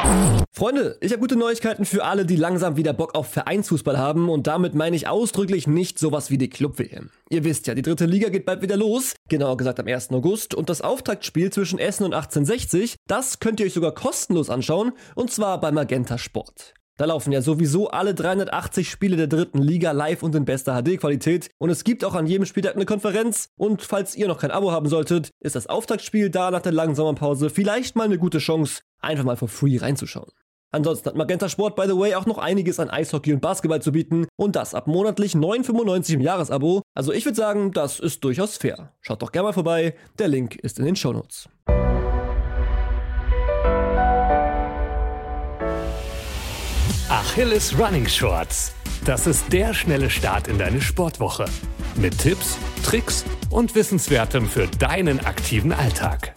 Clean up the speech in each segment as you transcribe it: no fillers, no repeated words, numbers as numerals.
Freunde, ich habe gute Neuigkeiten für alle, die langsam wieder Bock auf Vereinsfußball haben, und damit meine ich ausdrücklich nicht sowas wie die Club-WM. Ihr wisst ja, die 3. Liga geht bald wieder los, genauer gesagt am 1. August, und das Auftaktspiel zwischen Essen und 1860, das könnt ihr euch sogar kostenlos anschauen, und zwar bei Magenta Sport. Da laufen ja sowieso alle 380 Spiele der 3. Liga live und in bester HD-Qualität, und es gibt auch an jedem Spieltag eine Konferenz, und falls ihr noch kein Abo haben solltet, ist das Auftaktspiel da nach der langen Sommerpause vielleicht mal eine gute Chance, einfach mal for free reinzuschauen. Ansonsten hat Magenta Sport, by the way, auch noch einiges an Eishockey und Basketball zu bieten, und das ab monatlich 9,95 im Jahresabo. Also ich würde sagen, das ist durchaus fair. Schaut doch gerne mal vorbei, der Link ist in den Shownotes. Achilles Running Shorts. Das ist der schnelle Start in deine Sportwoche. Mit Tipps, Tricks und Wissenswertem für deinen aktiven Alltag.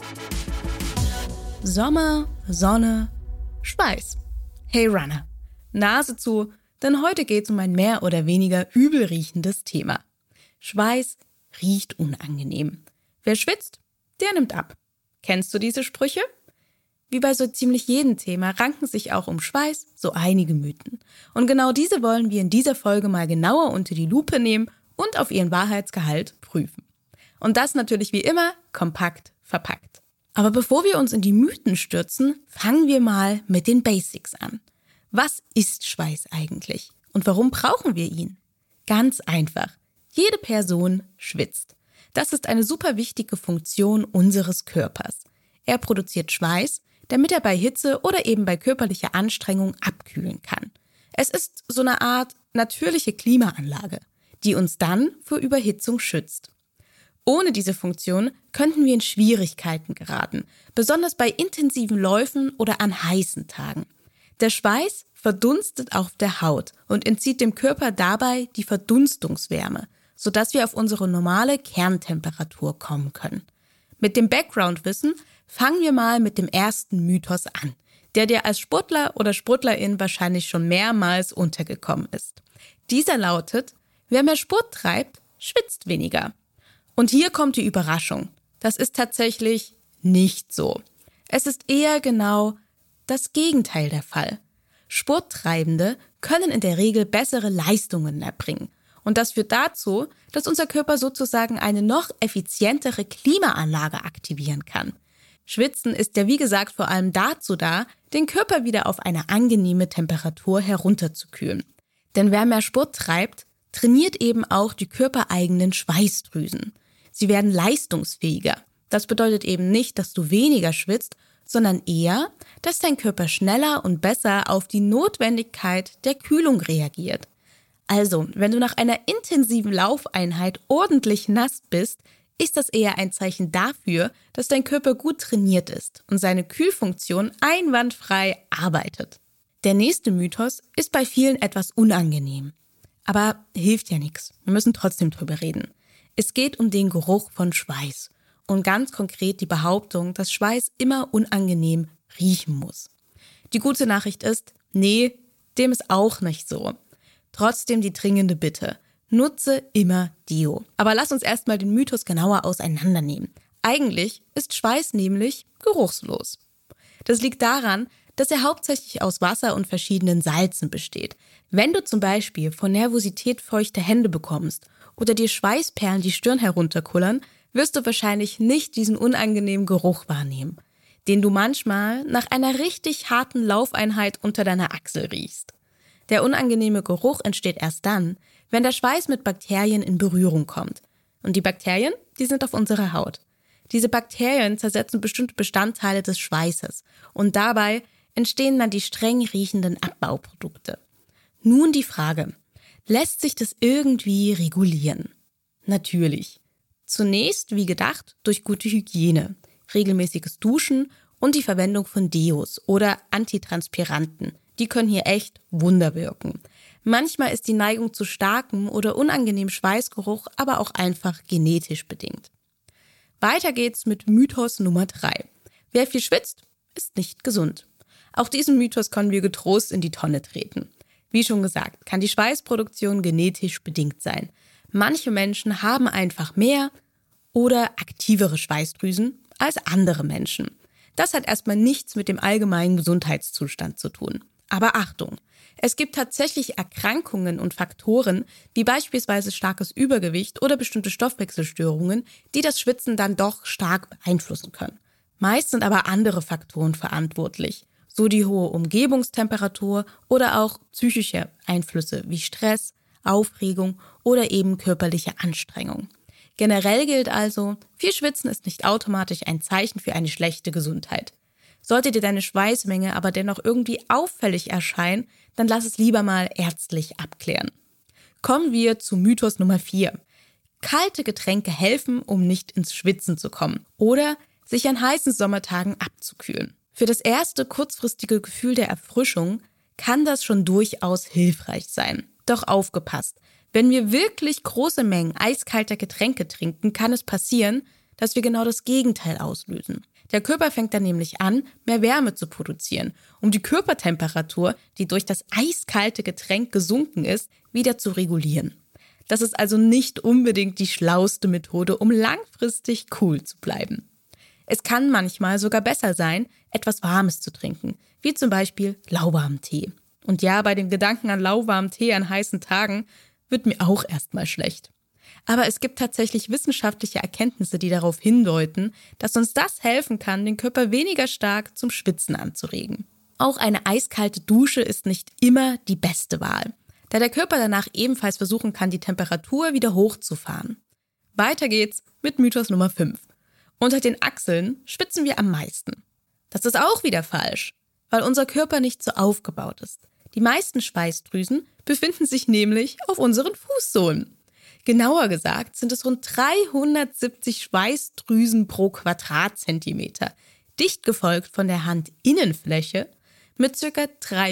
Sommer, Sonne, Schweiß. Hey Runner, Nase zu, denn heute geht's um ein mehr oder weniger übel riechendes Thema. Schweiß riecht unangenehm. Wer schwitzt, der nimmt ab. Kennst du diese Sprüche? Wie bei so ziemlich jedem Thema ranken sich auch um Schweiß so einige Mythen. Und genau diese wollen wir in dieser Folge mal genauer unter die Lupe nehmen und auf ihren Wahrheitsgehalt prüfen. Und das natürlich wie immer kompakt verpackt. Aber bevor wir uns in die Mythen stürzen, fangen wir mal mit den Basics an. Was ist Schweiß eigentlich? Und warum brauchen wir ihn? Ganz einfach. Jede Person schwitzt. Das ist eine super wichtige Funktion unseres Körpers. Er produziert Schweiß, damit er bei Hitze oder eben bei körperlicher Anstrengung abkühlen kann. Es ist so eine Art natürliche Klimaanlage, die uns dann vor Überhitzung schützt. Ohne diese Funktion könnten wir in Schwierigkeiten geraten, besonders bei intensiven Läufen oder an heißen Tagen. Der Schweiß verdunstet auf der Haut und entzieht dem Körper dabei die Verdunstungswärme, sodass wir auf unsere normale Kerntemperatur kommen können. Mit dem Background-Wissen fangen wir mal mit dem ersten Mythos an, der dir als Sportler oder Sportlerin wahrscheinlich schon mehrmals untergekommen ist. Dieser lautet: Wer mehr Sport treibt, schwitzt weniger. Und hier kommt die Überraschung. Das ist tatsächlich nicht so. Es ist eher genau das Gegenteil der Fall. Sporttreibende können in der Regel bessere Leistungen erbringen. Und das führt dazu, dass unser Körper sozusagen eine noch effizientere Klimaanlage aktivieren kann. Schwitzen ist ja wie gesagt vor allem dazu da, den Körper wieder auf eine angenehme Temperatur herunterzukühlen. Denn wer mehr Sport treibt, trainiert eben auch die körpereigenen Schweißdrüsen. Sie werden leistungsfähiger. Das bedeutet eben nicht, dass du weniger schwitzt, sondern eher, dass dein Körper schneller und besser auf die Notwendigkeit der Kühlung reagiert. Also, wenn du nach einer intensiven Laufeinheit ordentlich nass bist, ist das eher ein Zeichen dafür, dass dein Körper gut trainiert ist und seine Kühlfunktion einwandfrei arbeitet. Der nächste Mythos ist bei vielen etwas unangenehm. Aber hilft ja nichts. Wir müssen trotzdem drüber reden. Es geht um den Geruch von Schweiß und ganz konkret die Behauptung, dass Schweiß immer unangenehm riechen muss. Die gute Nachricht ist, nee, dem ist auch nicht so. Trotzdem die dringende Bitte: Nutze immer Deo. Aber lass uns erstmal den Mythos genauer auseinandernehmen. Eigentlich ist Schweiß nämlich geruchslos. Das liegt daran, dass er hauptsächlich aus Wasser und verschiedenen Salzen besteht. Wenn du zum Beispiel vor Nervosität feuchte Hände bekommst oder dir Schweißperlen die Stirn herunterkullern, wirst du wahrscheinlich nicht diesen unangenehmen Geruch wahrnehmen, den du manchmal nach einer richtig harten Laufeinheit unter deiner Achsel riechst. Der unangenehme Geruch entsteht erst dann, wenn der Schweiß mit Bakterien in Berührung kommt. Und die Bakterien, die sind auf unserer Haut. Diese Bakterien zersetzen bestimmte Bestandteile des Schweißes und dabei entstehen dann die streng riechenden Abbauprodukte. Nun die Frage: Lässt sich das irgendwie regulieren? Natürlich. Zunächst, wie gedacht, durch gute Hygiene, regelmäßiges Duschen und die Verwendung von Deos oder Antitranspiranten. Die können hier echt Wunder wirken. Manchmal ist die Neigung zu starkem oder unangenehmem Schweißgeruch aber auch einfach genetisch bedingt. Weiter geht's mit Mythos Nummer 3. Wer viel schwitzt, ist nicht gesund. Auch diesen Mythos können wir getrost in die Tonne treten. Wie schon gesagt, kann die Schweißproduktion genetisch bedingt sein. Manche Menschen haben einfach mehr oder aktivere Schweißdrüsen als andere Menschen. Das hat erstmal nichts mit dem allgemeinen Gesundheitszustand zu tun. Aber Achtung! Es gibt tatsächlich Erkrankungen und Faktoren, wie beispielsweise starkes Übergewicht oder bestimmte Stoffwechselstörungen, die das Schwitzen dann doch stark beeinflussen können. Meist sind aber andere Faktoren verantwortlich, so die hohe Umgebungstemperatur oder auch psychische Einflüsse wie Stress, Aufregung oder eben körperliche Anstrengung. Generell gilt also, viel Schwitzen ist nicht automatisch ein Zeichen für eine schlechte Gesundheit. Sollte dir deine Schweißmenge aber dennoch irgendwie auffällig erscheinen, dann lass es lieber mal ärztlich abklären. Kommen wir zu Mythos Nummer 4. Kalte Getränke helfen, um nicht ins Schwitzen zu kommen oder sich an heißen Sommertagen abzukühlen. Für das erste kurzfristige Gefühl der Erfrischung kann das schon durchaus hilfreich sein. Doch aufgepasst! Wenn wir wirklich große Mengen eiskalter Getränke trinken, kann es passieren, dass wir genau das Gegenteil auslösen. Der Körper fängt dann nämlich an, mehr Wärme zu produzieren, um die Körpertemperatur, die durch das eiskalte Getränk gesunken ist, wieder zu regulieren. Das ist also nicht unbedingt die schlauste Methode, um langfristig cool zu bleiben. Es kann manchmal sogar besser sein, etwas Warmes zu trinken, wie zum Beispiel lauwarmen Tee. Und ja, bei dem Gedanken an lauwarmen Tee an heißen Tagen wird mir auch erstmal schlecht. Aber es gibt tatsächlich wissenschaftliche Erkenntnisse, die darauf hindeuten, dass uns das helfen kann, den Körper weniger stark zum Schwitzen anzuregen. Auch eine eiskalte Dusche ist nicht immer die beste Wahl, da der Körper danach ebenfalls versuchen kann, die Temperatur wieder hochzufahren. Weiter geht's mit Mythos Nummer 5. Unter den Achseln schwitzen wir am meisten. Das ist auch wieder falsch, weil unser Körper nicht so aufgebaut ist. Die meisten Schweißdrüsen befinden sich nämlich auf unseren Fußsohlen. Genauer gesagt sind es rund 370 Schweißdrüsen pro Quadratzentimeter, dicht gefolgt von der Handinnenfläche mit ca.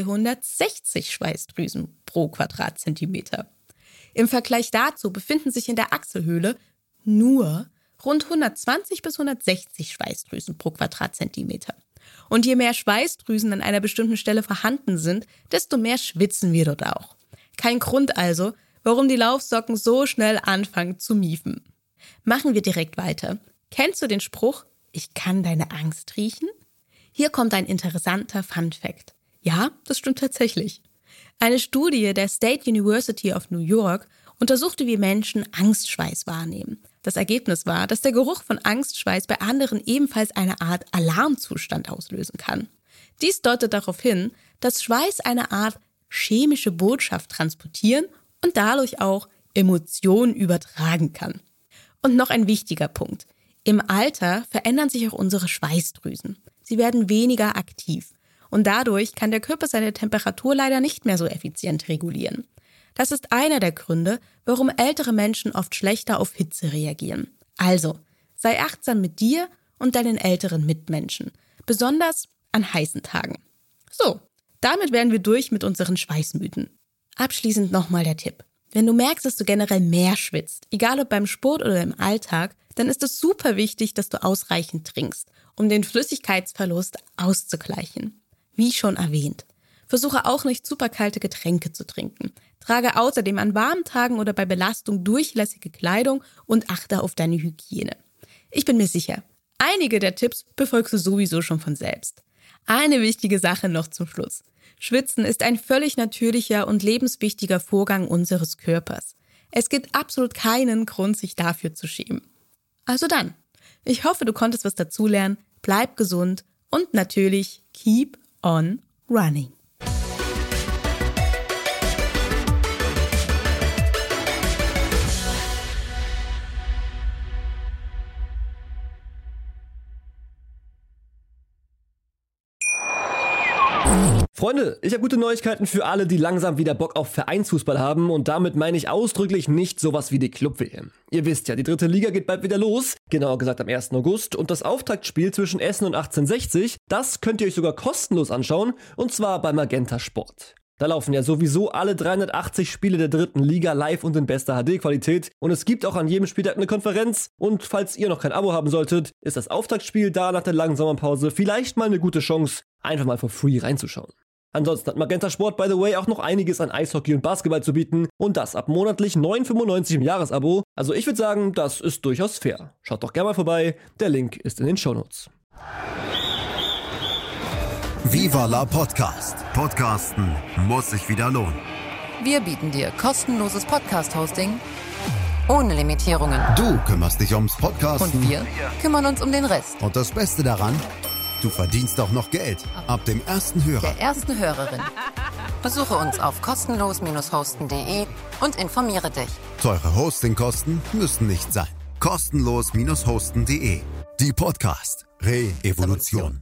360 Schweißdrüsen pro Quadratzentimeter. Im Vergleich dazu befinden sich in der Achselhöhle nur rund 120 bis 160 Schweißdrüsen pro Quadratzentimeter. Und je mehr Schweißdrüsen an einer bestimmten Stelle vorhanden sind, desto mehr schwitzen wir dort auch. Kein Grund also, warum die Laufsocken so schnell anfangen zu miefen. Machen wir direkt weiter. Kennst du den Spruch, ich kann deine Angst riechen? Hier kommt ein interessanter Fun-Fact. Ja, das stimmt tatsächlich. Eine Studie der State University of New York untersuchte, wie Menschen Angstschweiß wahrnehmen. Das Ergebnis war, dass der Geruch von Angstschweiß bei anderen ebenfalls eine Art Alarmzustand auslösen kann. Dies deutet darauf hin, dass Schweiß eine Art chemische Botschaft transportieren und dadurch auch Emotionen übertragen kann. Und noch ein wichtiger Punkt. Im Alter verändern sich auch unsere Schweißdrüsen. Sie werden weniger aktiv und dadurch kann der Körper seine Temperatur leider nicht mehr so effizient regulieren. Das ist einer der Gründe, warum ältere Menschen oft schlechter auf Hitze reagieren. Also, sei achtsam mit dir und deinen älteren Mitmenschen, besonders an heißen Tagen. So, damit wären wir durch mit unseren Schweißmythen. Abschließend nochmal der Tipp. Wenn du merkst, dass du generell mehr schwitzt, egal ob beim Sport oder im Alltag, dann ist es super wichtig, dass du ausreichend trinkst, um den Flüssigkeitsverlust auszugleichen. Wie schon erwähnt. Versuche auch nicht super kalte Getränke zu trinken. Trage außerdem an warmen Tagen oder bei Belastung durchlässige Kleidung und achte auf deine Hygiene. Ich bin mir sicher, einige der Tipps befolgst du sowieso schon von selbst. Eine wichtige Sache noch zum Schluss. Schwitzen ist ein völlig natürlicher und lebenswichtiger Vorgang unseres Körpers. Es gibt absolut keinen Grund, sich dafür zu schämen. Also dann, ich hoffe, du konntest was dazulernen, bleib gesund und natürlich keep on running. Freunde, ich habe gute Neuigkeiten für alle, die langsam wieder Bock auf Vereinsfußball haben und damit meine ich ausdrücklich nicht sowas wie die Club-WM. Ihr wisst ja, die 3. Liga geht bald wieder los, genauer gesagt am 1. August und das Auftaktspiel zwischen Essen und 1860, das könnt ihr euch sogar kostenlos anschauen und zwar bei Magenta Sport. Da laufen ja sowieso alle 380 Spiele der 3. Liga live und in bester HD-Qualität und es gibt auch an jedem Spieltag eine Konferenz und falls ihr noch kein Abo haben solltet, ist das Auftaktspiel da nach der langen Sommerpause vielleicht mal eine gute Chance, einfach mal for free reinzuschauen. Ansonsten hat Magenta Sport, by the way, auch noch einiges an Eishockey und Basketball zu bieten und das ab monatlich 9,95 im Jahresabo. Also ich würde sagen, das ist durchaus fair. Schaut doch gerne mal vorbei, der Link ist in den Shownotes. Viva la Podcast. Podcasten muss sich wieder lohnen. Wir bieten dir kostenloses Podcast-Hosting ohne Limitierungen. Du kümmerst dich ums Podcasten. Und wir kümmern uns um den Rest. Und das Beste daran, du verdienst auch noch Geld. Ab dem ersten Hörer. Der ersten Hörerin. Besuche uns auf kostenlos-hosten.de und informiere dich. Teure Hostingkosten müssen nicht sein. Kostenlos-hosten.de. Die Podcast Re-Evolution.